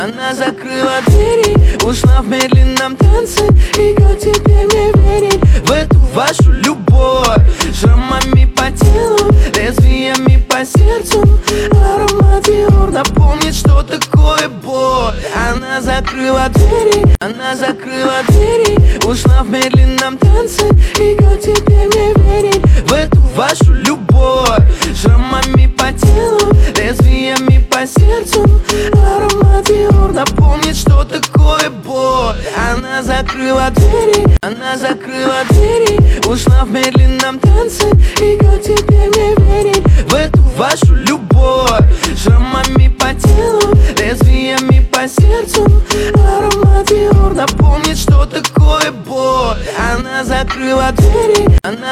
Она закрыла двери, ушла в медленном танце. И как теперь мне верить в эту вашу любовь? Шрамами по телу, лезвиями по сердцу. Аромат Диор напомнит, что такое боль. Она закрыла двери, ушла в медленном танце. И как теперь мне верить в эту вашу любовь? Шрамами по телу, лезвиями по сердцу. Аромат Диор напомнит, что такое боль. Она закрыла двери, ушла в медленном танце. И как теперь мне верить в эту вашу любовь? Шрамами по телу, лезвиями по сердцу. Аромат Диор напомнит, что такое боль. Она закрыла двери,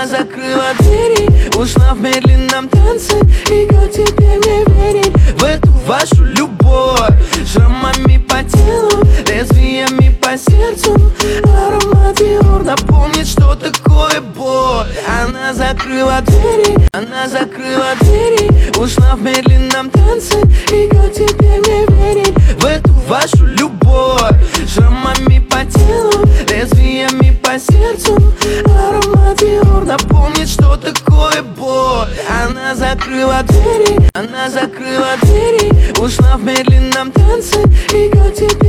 ушла в медленном танце. И как теперь мне верить в эту вашу любовь? Шрамами по телу, лезвиями по сердцу. Аромат Диор напомнит, что такое боль. Она закрыла двери, ушла в медленном танце. И как теперь мне верить в эту вашу любовь? Шрамами по телу, лезвиями по сердцу. Аромат Диор напомнит, что такое боль. Она закрыла двери, ушла в медленном танце. И как теперь